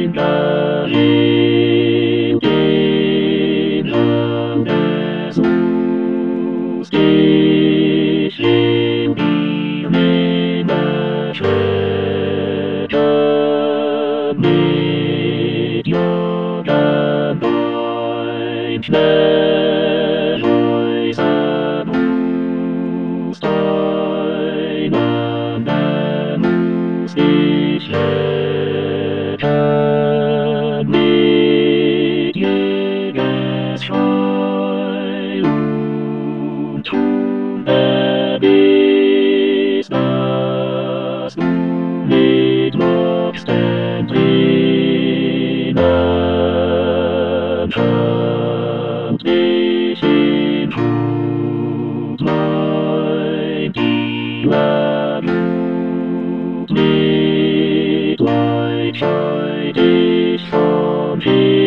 Mit Jugend ein Schnellhäuser musst einander muss ich lecken mit Jägerscheu und tun bis dass du mit Locksten drinnen kommt dich in Hut leid die Ladut mit Leid scheu dich von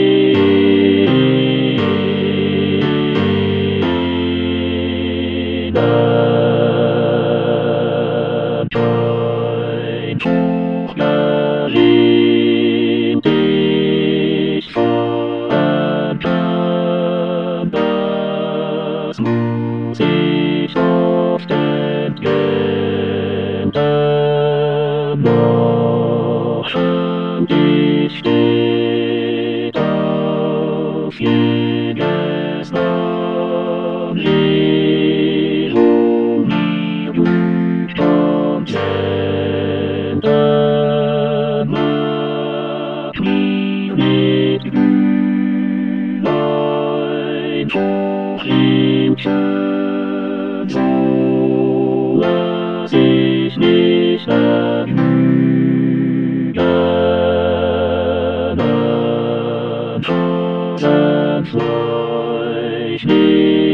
hinnen kein Tuch darin dich verankern, das muss ich oft entgehen, dennoch und ich steht auf jedes Namen, Lerum mir kommt senden, mag mir mit Glüh ein Tuchliebchen, so lass ich nicht erglühen, an Rosenfleuch